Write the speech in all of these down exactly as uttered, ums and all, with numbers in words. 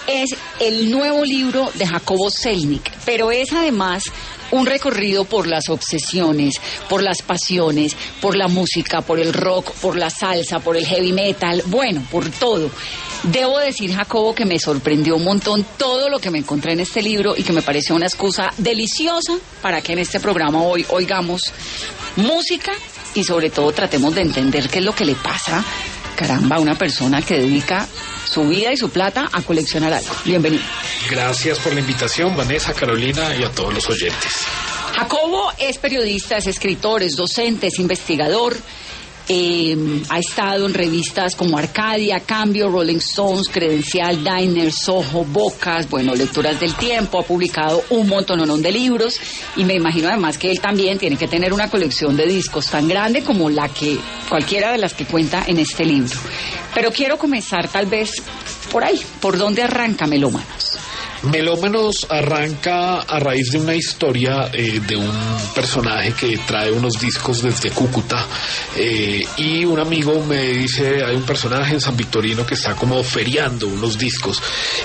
es el nuevo libro de Jacobo Selznick, pero es además un recorrido por las obsesiones, por las pasiones, por la música, por el rock, por la salsa, por el heavy metal, bueno, por todo. Debo decir, Jacobo, que me sorprendió un montón todo lo que me encontré en este libro y que me pareció una excusa deliciosa para que en este programa hoy oigamos música y sobre todo tratemos de entender qué es lo que le pasa, caramba, a una persona que dedica su vida y su plata a coleccionar algo. Bienvenido. Gracias por la invitación, Vanessa, Carolina y a todos los oyentes. Jacobo es periodista, es escritor, es docente, es investigador. Eh, ha estado en revistas como Arcadia, Cambio, Rolling Stones, Credencial, Diner, Soho, Bocas, bueno, Lecturas del Tiempo. Ha publicado un montononón de libros y me imagino además que él también tiene que tener una colección de discos tan grande como la que cualquiera de las que cuenta en este libro. Pero quiero comenzar tal vez por ahí. ¿Por dónde arranca Melómanos? Melómanos arranca a raíz de una historia eh, de un personaje que trae unos discos desde Cúcuta eh, y un amigo me dice, hay un personaje en San Victorino que está como feriando unos discos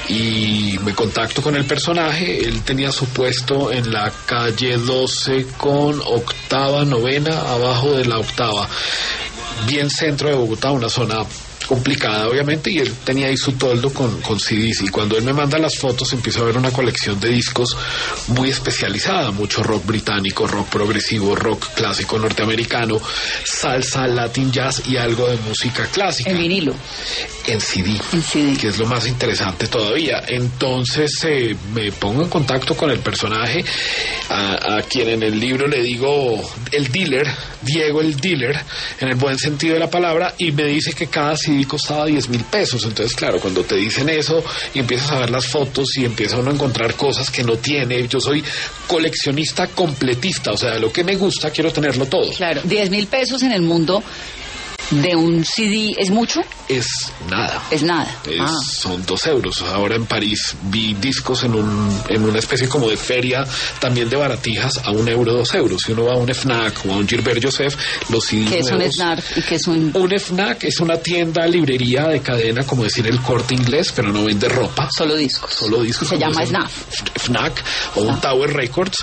y me contacto con el personaje. Él tenía su puesto en la calle doce con octava, novena, abajo de la octava, bien centro de Bogotá, una zona complicada obviamente, y él tenía ahí su toldo con, con C Ds, y cuando él me manda las fotos empiezo a ver una colección de discos muy especializada, mucho rock británico, rock progresivo, rock clásico norteamericano, salsa, latin jazz y algo de música clásica. En vinilo. En C D, en C D, que es lo más interesante todavía. Entonces eh, me pongo en contacto con el personaje, a, a quien en el libro le digo el dealer, Diego el dealer, en el buen sentido de la palabra, y me dice que cada C D costaba diez mil pesos. Entonces, claro, cuando te dicen eso y empiezas a ver las fotos y empieza uno a encontrar cosas que no tiene, yo soy coleccionista completista, o sea, lo que me gusta quiero tenerlo todo. Claro, diez mil pesos en el mundo de un C D, ¿es mucho? Es nada. Es nada. Es, ah. Son dos euros. Ahora en París vi discos en un en una especie como de feria también de baratijas a un euro, dos euros. Si uno va a un FNAC o a un Gilbert Joseph, los C Ds ¿Qué es nuevos, un FNAC y qué es un...? Un FNAC es una tienda, librería de cadena, como decir el Corte Inglés, pero no vende ropa. Solo discos. Solo discos. Se llama Snap. FNAC o un Tower Records.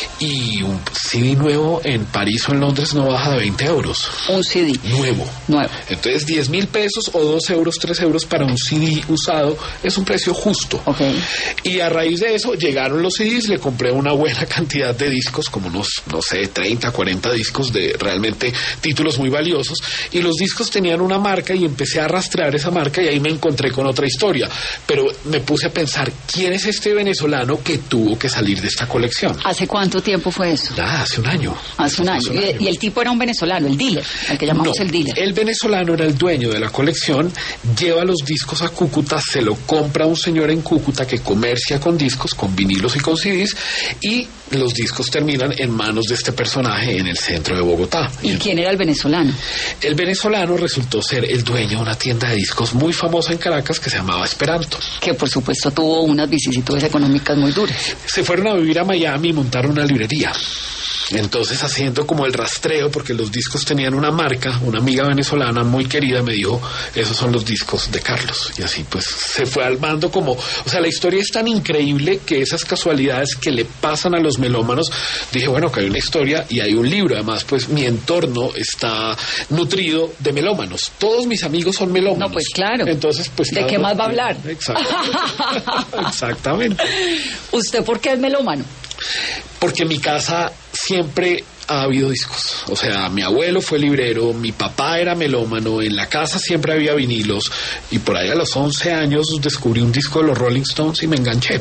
Y un C D nuevo en París o en Londres no baja de veinte euros. Un C D. Nuevo. Nuevo. Entonces diez mil pesos o dos euros, tres euros para un C D usado es un precio justo. Okay. Y a raíz de eso llegaron los C Ds, le compré una buena cantidad de discos, como unos, no sé, treinta, cuarenta discos de realmente títulos muy valiosos, y los discos tenían una marca y empecé a rastrear esa marca y ahí me encontré con otra historia. Pero me puse a pensar, ¿quién es este venezolano que tuvo que salir de esta colección? ¿Hace cuánto tiempo fue eso? Ah, hace un año. Hace un año. Hace un año. Y, y el tipo era un venezolano, el dealer, el que llamamos no, el dealer. El venezolano era el dueño de la colección, lleva los discos a Cúcuta, se lo compra un señor en Cúcuta que comercia con discos, con vinilos y con C Ds, y los discos terminan en manos de este personaje en el centro de Bogotá. ¿Y, ¿Y quién era el venezolano? El venezolano resultó ser el dueño de una tienda de discos muy famosa en Caracas que se llamaba Esperanto. Que por supuesto tuvo unas vicisitudes económicas muy duras. Se fueron a vivir a Miami y montaron una librería. Entonces, haciendo como el rastreo, porque los discos tenían una marca, una amiga venezolana muy querida me dijo, esos son los discos de Carlos. Y así pues se fue armando como, o sea, la historia es tan increíble que esas casualidades que le pasan a los melómanos, dije, bueno, que hay una historia y hay un libro. Además, pues mi entorno está nutrido de melómanos. Todos mis amigos son melómanos. No, pues claro. Entonces, pues... ¿De qué más va a hablar? Exactamente. Exactamente. ¿Usted por qué es melómano? Porque en mi casa siempre ha habido discos. O sea, mi abuelo fue librero, mi papá era melómano, en la casa siempre había vinilos, y por ahí a los once años descubrí un disco de los Rolling Stones y me enganché.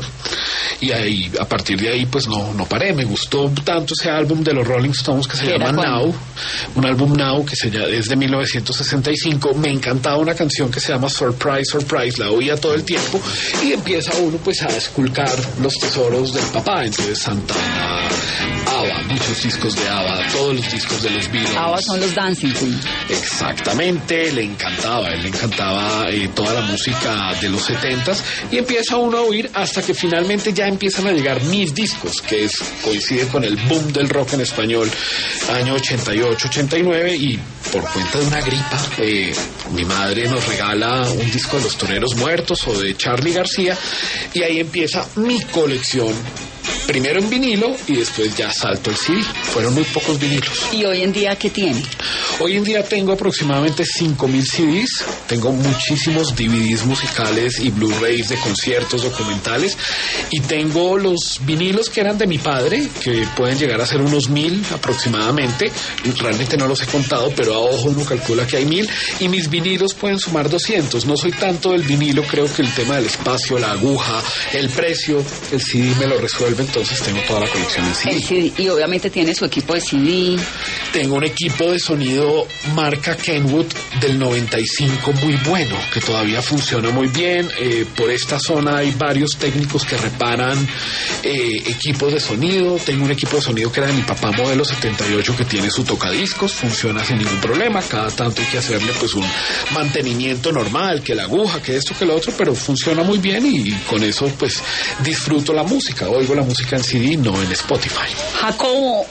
Y ahí, a partir de ahí, pues no, no paré. Me gustó tanto ese álbum de los Rolling Stones que se llama Now, un álbum Now que se llama, es de mil novecientos sesenta y cinco. Me encantaba una canción que se llama Surprise, Surprise, la oía todo el tiempo, y empieza uno pues a esculcar los tesoros del papá. Entonces Santana, ABBA, muchos discos de ABBA, todos los discos de los Beatles. ABBA son los Dancing Queen. Exactamente, le encantaba, él le encantaba eh, toda la música de los setentas y empieza uno a oír hasta que finalmente ya empiezan a llegar mis discos, que es, coincide con el boom del rock en español, año ochenta y ocho, ochenta y nueve, y por cuenta de una gripa, eh, mi madre nos regala un disco de Los Toreros Muertos o de Charly García, y ahí empieza mi colección. Primero en vinilo y después ya salto el C D. Fueron muy pocos vinilos. ¿Y hoy en día qué tiene? Hoy en día tengo aproximadamente cinco mil C Ds. Tengo muchísimos D V Ds musicales y Blu-rays de conciertos, documentales. Y tengo los vinilos que eran de mi padre, que pueden llegar a ser unos mil aproximadamente. Realmente no los he contado, pero a ojo uno calcula que hay mil. Y mis vinilos pueden sumar doscientos. No soy tanto del vinilo, creo que el tema del espacio, la aguja, el precio, el C D me lo resuelve. Entonces tengo toda la colección en C D. El C D. Y obviamente tiene su equipo de C D. Tengo un equipo de sonido marca Kenwood del noventa y cinco muy bueno, que todavía funciona muy bien. Eh, por esta zona hay varios técnicos que reparan eh, equipos de sonido. Tengo un equipo de sonido que era de mi papá, modelo setenta y ocho, que tiene su tocadiscos, funciona sin ningún problema. Cada tanto hay que hacerle pues un mantenimiento normal, que la aguja, que esto, que lo otro, pero funciona muy bien y con eso pues disfruto la música, oigo la música en C D, no en Spotify. Jacobo,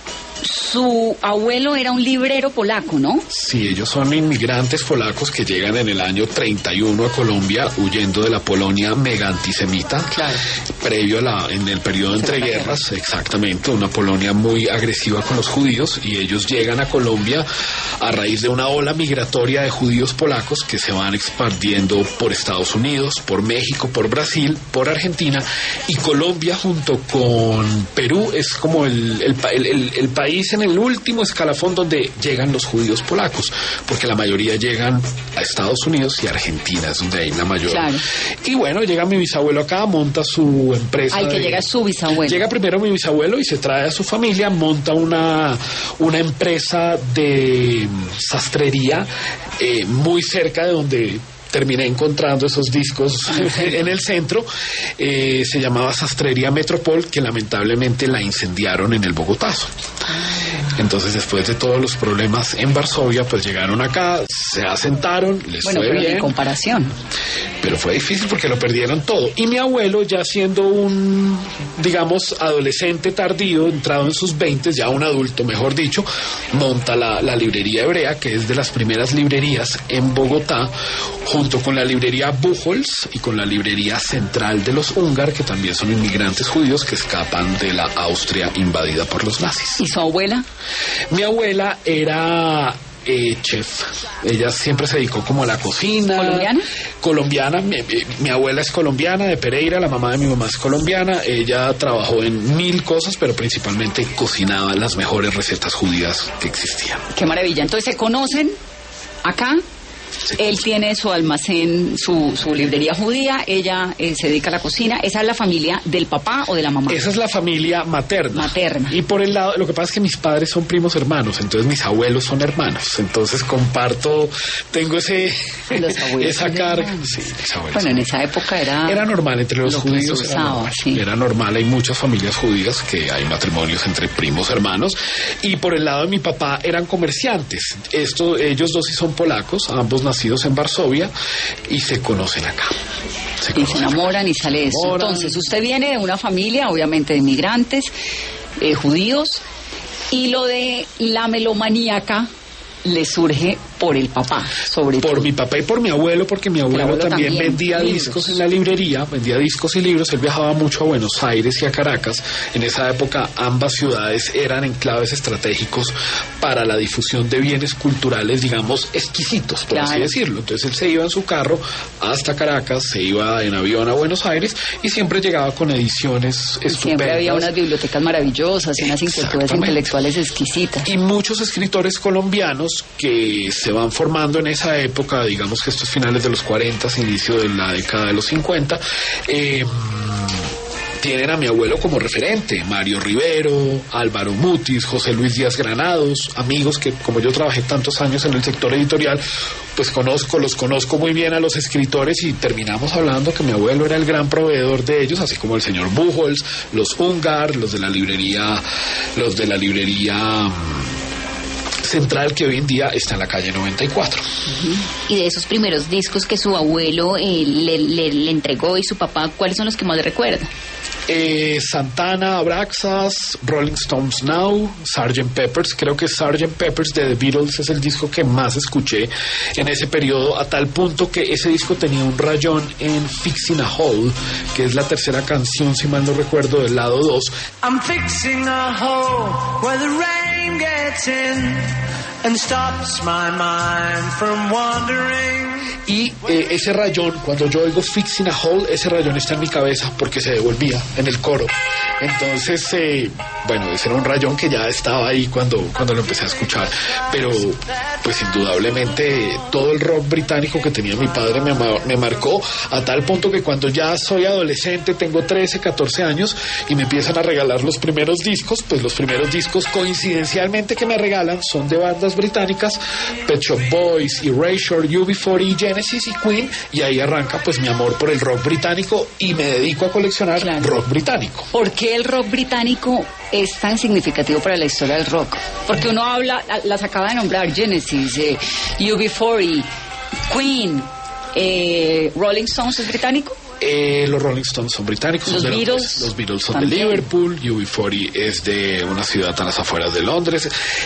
su abuelo era un librero polaco, ¿no? Sí, ellos son inmigrantes polacos que llegan en el año treinta y uno a Colombia, huyendo de la Polonia mega antisemita, claro, previo a la, en el periodo entre guerras, exactamente, una Polonia muy agresiva con los judíos, y ellos llegan a Colombia a raíz de una ola migratoria de judíos polacos que se van expandiendo por Estados Unidos, por México, por Brasil, por Argentina, y Colombia junto con Perú es como el, el, el, el, el país en el último escalafón donde llegan los judíos polacos, porque la mayoría llegan a Estados Unidos y Argentina, es donde hay la mayor. Claro. Y bueno, llega mi bisabuelo acá, monta su empresa. Al que de... llega su bisabuelo. Llega primero mi bisabuelo y se trae a su familia, monta una, una empresa de sastrería eh, muy cerca de donde terminé encontrando esos discos en el centro. Eh, se llamaba Sastrería Metropol, que lamentablemente la incendiaron en el Bogotazo. Entonces, después de todos los problemas en Varsovia, pues llegaron acá, se asentaron, les bueno, fue pero bien. En comparación. Pero fue difícil porque lo perdieron todo. Y mi abuelo, ya siendo un, digamos, adolescente tardío, entrado en sus veintes, ya un adulto, mejor dicho, monta la, la librería hebrea, que es de las primeras librerías en Bogotá, junto con la librería Buchholz y con la librería Central de los Húngar, que también son inmigrantes judíos que escapan de la Austria invadida por los nazis. ¿Y su abuela? Mi abuela era eh, chef. Ella siempre se dedicó como a la cocina. ¿Colombiana? Colombiana. Mi, mi, mi abuela es colombiana, de Pereira, la mamá de mi mamá es colombiana. Ella trabajó en mil cosas, pero principalmente cocinaba las mejores recetas judías que existían. Qué maravilla. Entonces, ¿se conocen acá? Sí. Él tiene su almacén, su, su librería judía, ella eh, se dedica a la cocina. ¿Esa es la familia del papá o de la mamá? Esa es la familia materna. Materna. Y por el lado, lo que pasa es que mis padres son primos hermanos, entonces mis abuelos son hermanos. Entonces comparto, tengo ese esa carga. Sí, mis abuelos. Bueno, en esa época era... Era normal, entre los lo judíos usaba, era normal. Sí. Era normal, hay muchas familias judías que hay matrimonios entre primos hermanos. Y por el lado de mi papá eran comerciantes. Esto, ellos dos sí son polacos, ambos nacidos en Varsovia, y se conocen acá. Se conocen y se enamoran acá. Y sale eso. Entonces, usted viene de una familia, obviamente, de inmigrantes, eh, judíos, y lo de la melomaníaca le surge por el papá, sobre por todo. mi papá y por mi abuelo, porque mi abuelo, abuelo también, también vendía libros. discos en la librería, vendía discos y libros. Él viajaba mucho a Buenos Aires y a Caracas. En esa época ambas ciudades eran enclaves estratégicos para la difusión de bienes culturales, digamos, exquisitos, por claro. así decirlo. Entonces él se iba en su carro hasta Caracas, se iba en avión a Buenos Aires y siempre llegaba con ediciones y estupendas. Siempre había unas bibliotecas maravillosas, unas inquietudes intelectuales exquisitas. Y muchos escritores colombianos que se van formando en esa época, digamos que estos finales de los cuarenta, inicio de la década de los cincuenta, eh, tienen a mi abuelo como referente, Mario Rivero, Álvaro Mutis, José Luis Díaz Granados, amigos que como yo trabajé tantos años en el sector editorial, pues conozco, los conozco muy bien a los escritores y terminamos hablando que mi abuelo era el gran proveedor de ellos, así como el señor Buchholz, los Ungar, los de la librería, los de la librería Central, que hoy en día está en la calle noventa y cuatro. Uh-huh. Y de esos primeros discos que su abuelo eh, le, le, le entregó y su papá, ¿cuáles son los que más le recuerda? Eh, Santana, Abraxas, Rolling Stones Now, sergeant Pepper's. Creo que sergeant Pepper's de The Beatles es el disco que más escuché en ese periodo, a tal punto que ese disco tenía un rayón en Fixing a Hole, que es la tercera canción, si mal no recuerdo, del lado dos. I'm fixing a hole where the rain gets in and stops my mind from wandering. Y eh, ese rayón, cuando yo oigo Fixing a Hole, ese rayón está en mi cabeza porque se devolvía en el coro. Entonces, eh, bueno, ese era un rayón que ya estaba ahí cuando, cuando lo empecé a escuchar. Pero, pues indudablemente, todo el rock británico que tenía mi padre me, me marcó, a tal punto que cuando ya soy adolescente, tengo trece, catorce años, y me empiezan a regalar los primeros discos, pues los primeros discos coincidencialmente que me regalan son de bandas británicas, Pet Shop Boys, Erasure, U B cuarenta y Genesis y Queen, y ahí arranca pues mi amor por el rock británico y me dedico a coleccionar claro. rock británico. ¿Por qué el rock británico es tan significativo para la historia del rock? Porque uno habla, las acaba de nombrar, Genesis, eh, U B cuarenta, Queen, eh, Rolling Stones, ¿es británico? Eh, los Rolling Stones son británicos. Los son de Beatles. Londres. Los Beatles son también. de Liverpool. U B cuarenta es de una ciudad a las afueras de Londres.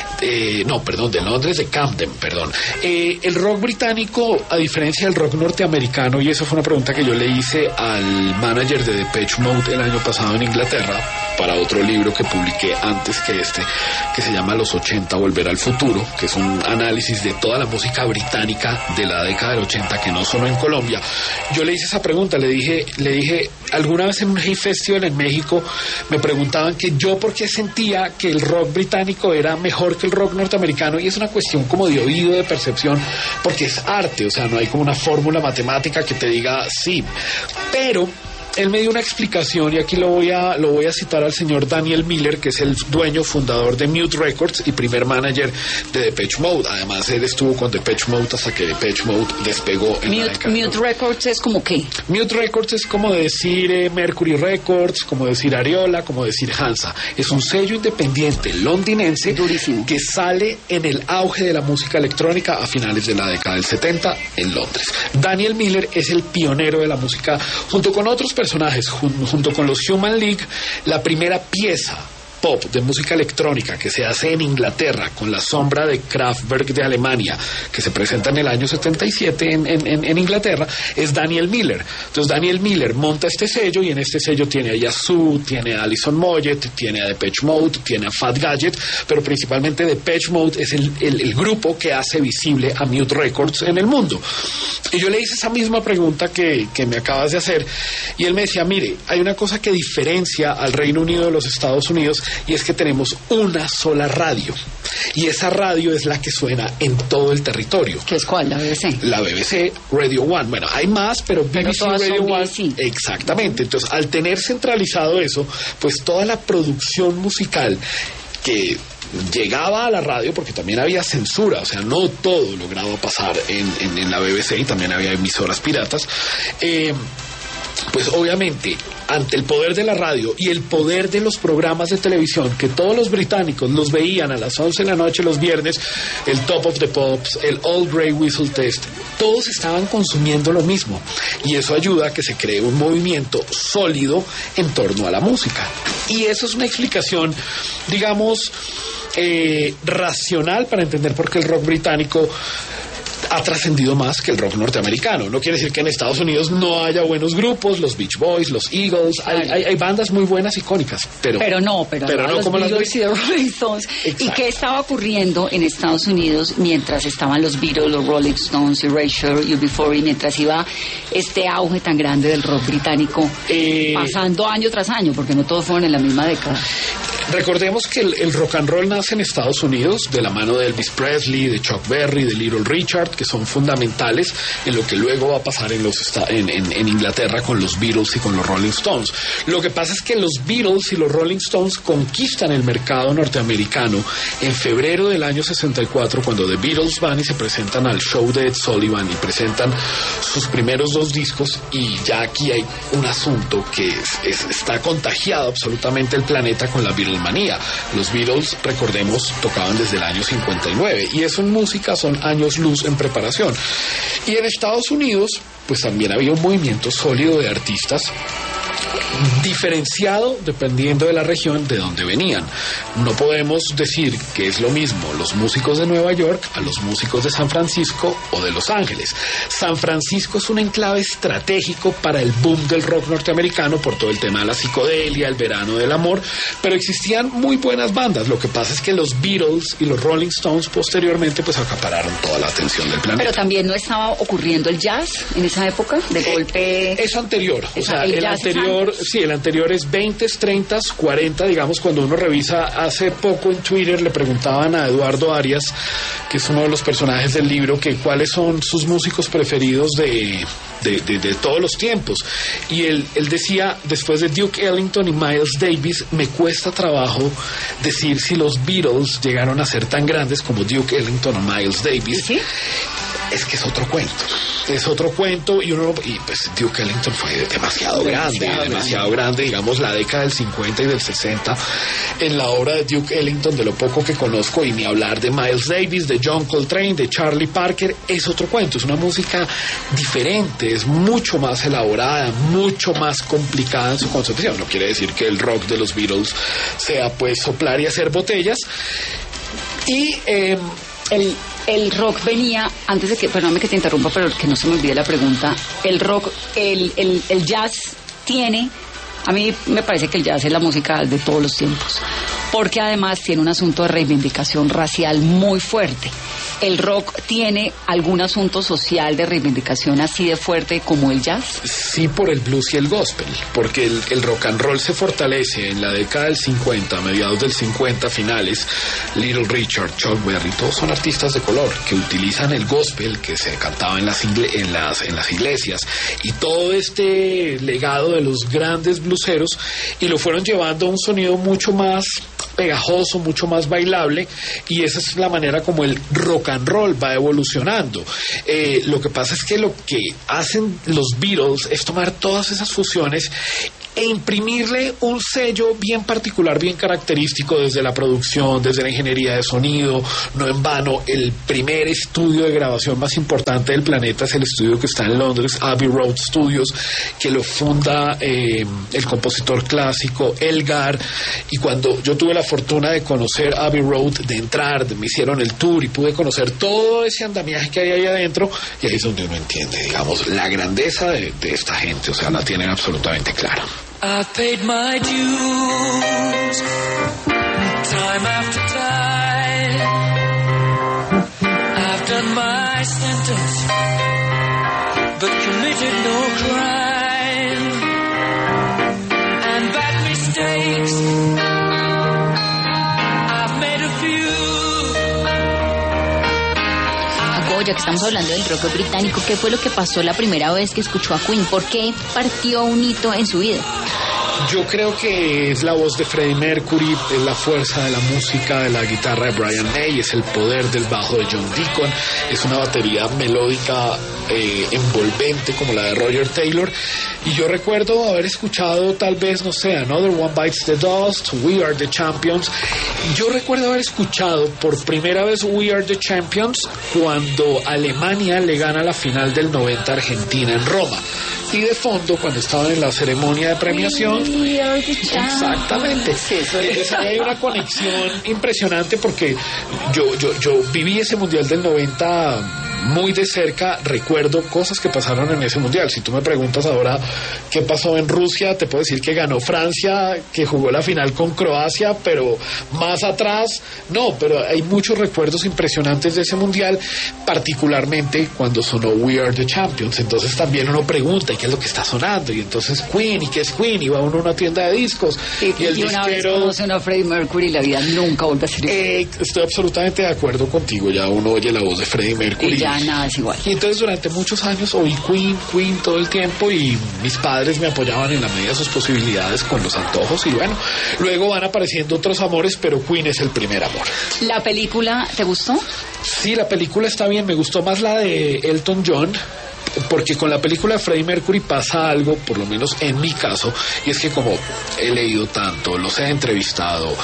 Eh, no, perdón, de Londres, de Camden, perdón. Eh, el rock británico, a diferencia del rock norteamericano, y eso fue una pregunta que yo le hice al manager de Depeche Mode el año pasado en Inglaterra, para otro libro que publiqué antes que este, que se llama Los ochenta, Volver al Futuro, que es un análisis de toda la música británica de la década del ochenta que no sonó en Colombia. Yo le hice esa pregunta, le dije le dije, alguna vez en un Hey Festival en México me preguntaban que yo por qué sentía que el rock británico era mejor que el rock norteamericano, y es una cuestión como de oído, de percepción, porque es arte, o sea, no hay como una fórmula matemática que te diga sí, pero él me dio una explicación, y aquí lo voy a lo voy a citar al señor Daniel Miller, que es el dueño fundador de Mute Records y primer manager de Depeche Mode. Además, él estuvo con Depeche Mode hasta que Depeche Mode despegó en Mute, la década. Mute Records es como qué? Mute Records es como decir eh, Mercury Records, como decir Ariola, como decir Hansa. Es un sello independiente londinense durísimo, que sale en el auge de la música electrónica a finales de la década del setenta en Londres. Daniel Miller es el pionero de la música, junto con otros personajes personajes, junto con los Human League, la primera pieza pop de música electrónica que se hace en Inglaterra con la sombra de Kraftwerk de Alemania, que se presenta en el año setenta y siete en, en, en Inglaterra, es Daniel Miller. Entonces Daniel Miller monta este sello, y en este sello tiene a Yazoo, tiene a Alison Moyet, tiene a Depeche Mode, tiene a Fat Gadget, pero principalmente Depeche Mode es el, el, el grupo que hace visible a Mute Records en el mundo. Y yo le hice esa misma pregunta que, que me acabas de hacer, y él me decía, mire, hay una cosa que diferencia al Reino Unido de los Estados Unidos, y es que tenemos una sola radio, y esa radio es la que suena en todo el territorio. ¿Qué es cuál? ¿La B B C? La B B C, Radio One. Bueno, hay más, pero B B C, pero Radio One. B B C. Exactamente. Entonces, al tener centralizado eso, pues toda la producción musical que llegaba a la radio, porque también había censura, o sea, no todo lograba pasar en, en, en la B B C, y también había emisoras piratas, eh, pues obviamente ante el poder de la radio y el poder de los programas de televisión, que todos los británicos los veían a las once de la noche los viernes, el Top of the Pops, el Old Grey Whistle Test, todos estaban consumiendo lo mismo, y eso ayuda a que se cree un movimiento sólido en torno a la música. Y eso es una explicación, digamos, eh, racional para entender por qué el rock británico ha trascendido más que el rock norteamericano. No quiere decir que en Estados Unidos no haya buenos grupos, los Beach Boys, los Eagles, hay, hay, hay bandas muy buenas, icónicas, pero, pero no, pero, pero no, no los como Beatles las y los Rolling Stones. Exacto. ¿Y qué estaba ocurriendo en Estados Unidos mientras estaban los Beatles, los Rolling Stones, Erasure, U B cuarenta, y mientras iba este auge tan grande del rock británico, eh, pasando año tras año, porque no todos fueron en la misma década? Recordemos que el, el rock and roll nace en Estados Unidos de la mano de Elvis Presley, de Chuck Berry, de Little Richard, que son fundamentales en lo que luego va a pasar en, los, en, en, en Inglaterra con los Beatles y con los Rolling Stones. Lo que pasa es que los Beatles y los Rolling Stones conquistan el mercado norteamericano en febrero del año sesenta y cuatro, cuando The Beatles van y se presentan al show de Ed Sullivan y presentan sus primeros dos discos, y ya aquí hay un asunto que es, es, está contagiado absolutamente el planeta con la Beatlemanía. Los Beatles, recordemos, tocaban desde el año cincuenta y nueve, y eso en música son años luz en preparación. Y en Estados Unidos, pues también había un movimiento sólido de artistas, diferenciado dependiendo de la región de donde venían. No podemos decir que es lo mismo los músicos de Nueva York a los músicos de San Francisco o de Los Ángeles. San Francisco es un enclave estratégico para el boom del rock norteamericano por todo el tema de la psicodelia, el verano del amor, pero existían muy buenas bandas. Lo que pasa es que los Beatles y los Rolling Stones posteriormente pues acapararon toda la atención del planeta. Pero también no estaba ocurriendo el jazz en esa época, de eh, golpe. Es anterior, o sea, el, el anterior, es sí, el anterior es veinte, treinta, cuarenta, digamos. Cuando uno revisa, hace poco en Twitter le preguntaban a Eduardo Arias, que es uno de los personajes del libro, que cuáles son sus músicos preferidos de, de, de, de todos los tiempos, y él, él decía, después de Duke Ellington y Miles Davis, me cuesta trabajo decir si los Beatles llegaron a ser tan grandes como Duke Ellington o Miles Davis. ¿Sí? Es que es otro cuento, es otro cuento, y uno, y pues Duke Ellington fue demasiado grande, demasiado, demasiado grande, digamos la década del cincuenta y del sesenta, en la obra de Duke Ellington, de lo poco que conozco, y ni hablar de Miles Davis, de John Coltrane, de Charlie Parker, es otro cuento, es una música diferente, es mucho más elaborada, mucho más complicada en su concepción. No quiere decir que el rock de los Beatles sea pues soplar y hacer botellas. Y eh, el El rock venía, antes de que, perdóname que te interrumpa, pero que no se me olvide la pregunta, el rock, el, el, el jazz tiene, a mí me parece que el jazz es la música de todos los tiempos, porque además tiene un asunto de reivindicación racial muy fuerte. ¿El rock tiene algún asunto social de reivindicación así de fuerte como el jazz? Sí, por el blues y el gospel, porque el, el rock and roll se fortalece en la década del cincuenta, mediados del cincuenta, finales. Little Richard, Chuck Berry, todos son artistas de color que utilizan el gospel que se cantaba en las, igle- en las, en las iglesias, y todo este legado de los grandes blueseros, y lo fueron llevando a un sonido mucho más pegajoso, mucho más bailable, y esa es la manera como el rock and roll va evolucionando. Eh, lo que pasa es que lo que hacen los Beatles es tomar todas esas fusiones e imprimirle un sello bien particular, bien característico, desde la producción, desde la ingeniería de sonido. No en vano, el primer estudio de grabación más importante del planeta es el estudio que está en Londres, Abbey Road Studios, que lo funda eh, el compositor clásico Elgar. Y cuando yo tuve la fortuna de conocer Abbey Road, de entrar, de, me hicieron el tour y pude conocer todo ese andamiaje que hay ahí adentro, y ahí es donde uno entiende, digamos, la grandeza de, de esta gente. O sea, la tienen absolutamente clara. I've paid my dues, time after time. I've done my sentence, but committed no crime. And bad mistakes, I've made a few. Ya que estamos hablando del rock británico, ¿qué fue lo que pasó la primera vez que escuchó a Queen? ¿Por qué partió un hito en su vida? Yo creo que es la voz de Freddie Mercury, es la fuerza de la música, de la guitarra de Brian May, es el poder del bajo de John Deacon, es una batería melódica eh, envolvente como la de Roger Taylor. Y yo recuerdo haber escuchado tal vez, no sé, Another One Bites the Dust, We Are the Champions. Yo recuerdo haber escuchado por primera vez We Are the Champions cuando Alemania le gana la final del noventa a Argentina en Roma. Y de fondo, cuando estaban en la ceremonia de premiación, exactamente, entonces ahí hay una conexión impresionante, porque yo, yo, yo viví ese mundial del noventa muy de cerca recuerdo cosas que pasaron en ese mundial. Si tú me preguntas ahora qué pasó en Rusia, te puedo decir que ganó Francia, que jugó la final con Croacia, pero más atrás no, pero hay muchos recuerdos impresionantes de ese mundial, particularmente cuando sonó We Are the Champions. Entonces también uno pregunta, ¿y qué es lo que está sonando? Y entonces Queen, ¿y qué es Queen? Y va uno a una tienda de discos y, y el y una disquero... vez conoce a Freddie Mercury, la vida nunca vuelve a ser igual. Eh, estoy absolutamente de acuerdo contigo, ya uno oye la voz de Freddie Mercury y ya nada es igual. Y entonces durante muchos años oí Queen, Queen todo el tiempo, y mis padres me apoyaban en la medida de sus posibilidades con los antojos, y bueno, luego van apareciendo otros amores, pero Queen es el primer amor. ¿La película te gustó? Sí, la película está bien, me gustó más la de Elton John, porque con la película de Freddie Mercury pasa algo, por lo menos en mi caso, y es que como he leído tanto, los he entrevistado,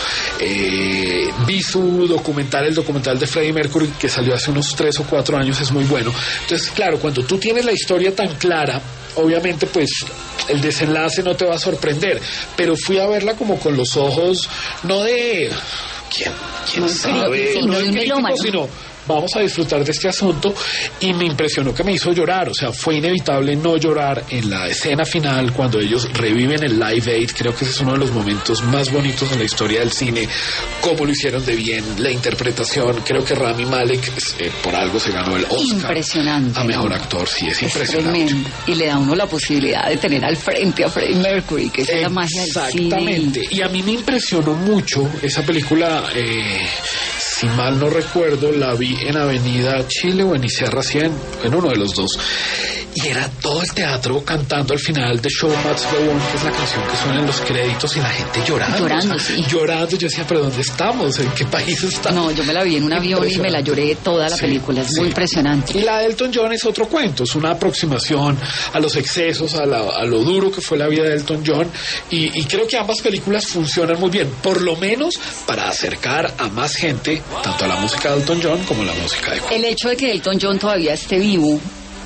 eh, vi su documental, el documental de Freddie Mercury que salió hace unos tres o cuatro años, es muy bueno. Entonces, claro, cuando tú tienes la historia tan clara, obviamente pues el desenlace no te va a sorprender, pero fui a verla como con los ojos, no de... ¿Quién, quién no, sabe? sí, No no de de un crítico, melómano. sino... vamos a disfrutar de este asunto, y me impresionó que me hizo llorar. O sea, fue inevitable no llorar en la escena final cuando ellos reviven el Live Aid. Creo que ese es uno de los momentos más bonitos en la historia del cine, cómo lo hicieron de bien, la interpretación. Creo que Rami Malek eh, por algo se ganó el Oscar impresionante, a mejor ¿no? actor. Sí, es, es impresionante. Tremendo. Y le da a uno la posibilidad de tener al frente a Freddie Mercury, que es la magia del cine. Exactamente. Y a mí me impresionó mucho esa película. eh, Si mal no recuerdo, la vi en Avenida Chile o en Sierra cien, en uno de los dos. Y era todo el teatro cantando al final de Show Must Go On, que es la canción que suena en los créditos, y la gente llorando. Llorando, o sea, sí. Llorando. Yo decía, ¿pero dónde estamos? ¿En qué país estamos? No, yo me la vi en un avión y me la lloré toda la Sí, película. Es sí. muy impresionante. Y la de Elton John es otro cuento, es una aproximación a los excesos, a, la, a lo duro que fue la vida de Elton John, y, y creo que ambas películas funcionan muy bien, por lo menos para acercar a más gente, tanto a la música de Elton John como a la música de Queen. El hecho de que Elton John todavía esté vivo,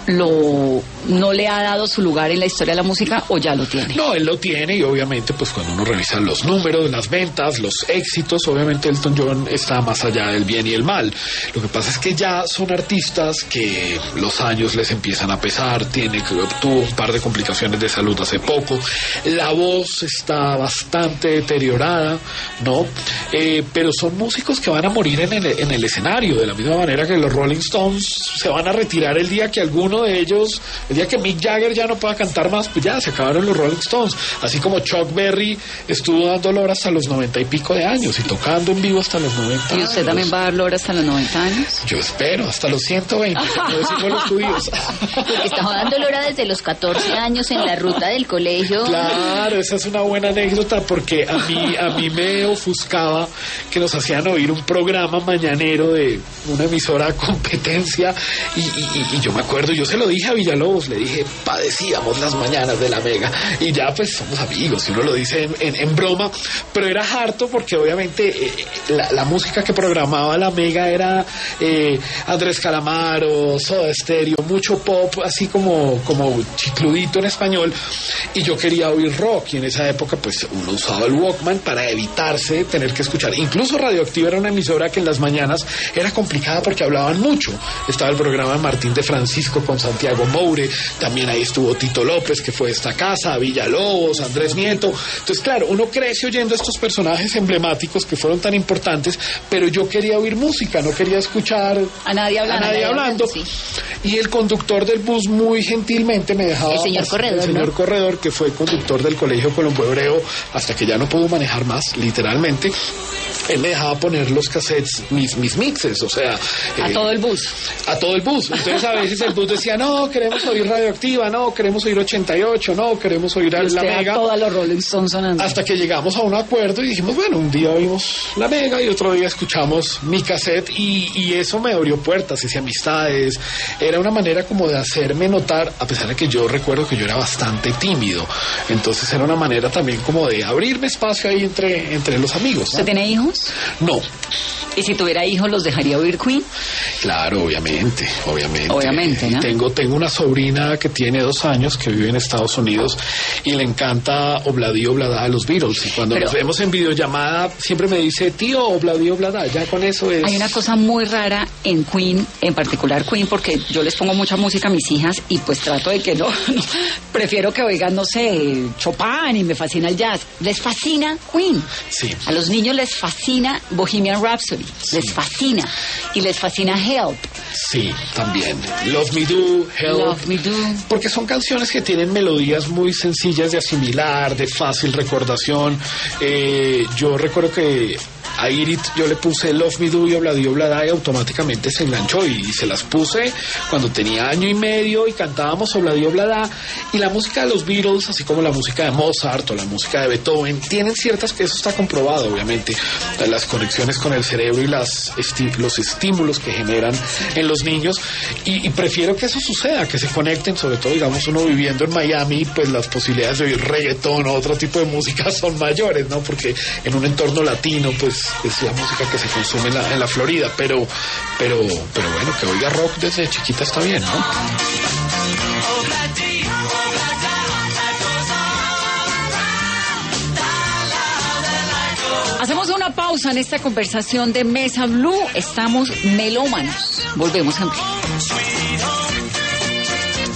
lo no le ha dado su lugar en la historia de la música, o ya lo tiene. No, él lo tiene, y obviamente pues cuando uno revisa los números, las ventas, los éxitos, obviamente Elton John está más allá del bien y el mal. Lo que pasa es que ya son artistas que los años les empiezan a pesar, tiene, tuvo un par de complicaciones de salud hace poco, la voz está bastante deteriorada, ¿no? Eh, pero son músicos que van a morir en el, en el escenario, de la misma manera que los Rolling Stones se van a retirar el día que alguno de ellos, el día que Mick Jagger ya no pueda cantar más, pues ya se acabaron los Rolling Stones. Así como Chuck Berry estuvo dando lora hasta los noventa y pico de años y tocando en vivo hasta los noventa. ¿Y usted años. también va a dar lora hasta los noventa años? Yo espero, hasta los ciento veinte, como decimos los judíos. Porque estaba dando lora desde los catorce años en la ruta del colegio. Claro, esa es una buena anécdota, porque a mí, a mí me ofuscaba que nos hacían oír un programa mañanero de una emisora competencia, y, y, y yo me acuerdo, yo se lo dije a Villalobos, le dije, padecíamos las mañanas de la Mega, y ya pues somos amigos, y uno lo dice en, en, en broma, pero era harto porque obviamente eh, la, la música que programaba la Mega era eh, Andrés Calamaro, Soda Stereo, mucho pop, así como, como chicludito en español, y yo quería oír rock, y en esa época pues uno usaba el Walkman para evitarse tener que escuchar. Incluso Radioactiva era una emisora que en las mañanas era complicada porque hablaban mucho. Estaba el programa de Martín de Francisco con Santiago Moure, también ahí estuvo Tito López, que fue de esta casa, Villalobos, Andrés Nieto. Entonces, claro, uno crece oyendo estos personajes emblemáticos que fueron tan importantes, pero yo quería oír música, no quería escuchar A nadie hablando. a nadie hablando. sí. Y el conductor del bus muy gentilmente me dejaba... El señor Corredor, El señor ¿no? Corredor, que fue conductor del Colegio Colombo Hebreo hasta que ya no pudo manejar más, literalmente. Él me dejaba poner los cassettes, mis, mis mixes, o sea... A eh, todo el bus. A todo el bus. Entonces a veces el bus decía, no, queremos oír Radioactiva, no, queremos oír ochenta y ocho, no, queremos oír a Y La usted a Mega. todos los Rolling Stones sonando. Hasta que llegamos a un acuerdo y dijimos, bueno, un día oímos La Mega y otro día escuchamos mi cassette, y, y eso me abrió puertas, hice amistades. Era una manera como de hacerme notar, a pesar de que yo recuerdo que yo era bastante tímido. Entonces era una manera también como de abrirme espacio ahí entre, entre los amigos, ¿no? ¿Usted tiene hijos? No, ¿Y si tuviera hijos los dejaría oír Queen? Claro, obviamente, obviamente. Obviamente, ¿no? Tengo, tengo una sobrina que tiene dos años que vive en Estados Unidos y le encanta Obladí Oblada a los Beatles. Y cuando Pero, nos vemos en videollamada siempre me dice, tío, Obladí Oblada, ya con eso es... Hay una cosa muy rara en Queen, en particular Queen, porque yo les pongo mucha música a mis hijas y pues trato de que no, no prefiero que oigan, no sé, Chopin, y me fascina el jazz. Les fascina Queen. Sí. A los niños les fascina Bohemian Rhapsody, Sí. les fascina. Y les fascina Help. Sí, también. Love Me Do, Help. Love Me Do. Porque son canciones que tienen melodías muy sencillas de asimilar, de fácil recordación. Eh, yo recuerdo que a Irit yo le puse Love Me Do y Obladí Oblada y automáticamente se enganchó, y se las puse cuando tenía año y medio y cantábamos Obladí Oblada. Y la música de los Beatles, así como la música de Mozart o la música de Beethoven, tienen ciertas, que eso está comprobado obviamente, las conexiones con el cerebro y las esti- los estímulos que generan en los niños, y, y prefiero que eso suceda, que se conecten, sobre todo digamos uno viviendo en Miami, pues las posibilidades de oír reggaetón o otro tipo de música son mayores, ¿no? Porque en un entorno latino pues es la música que se consume en la, en la Florida, pero pero pero bueno, que oiga rock desde chiquita está bien, ¿no? Hacemos una pausa en esta conversación de Mesa Blue. Estamos melómanos. Volvemos en breve.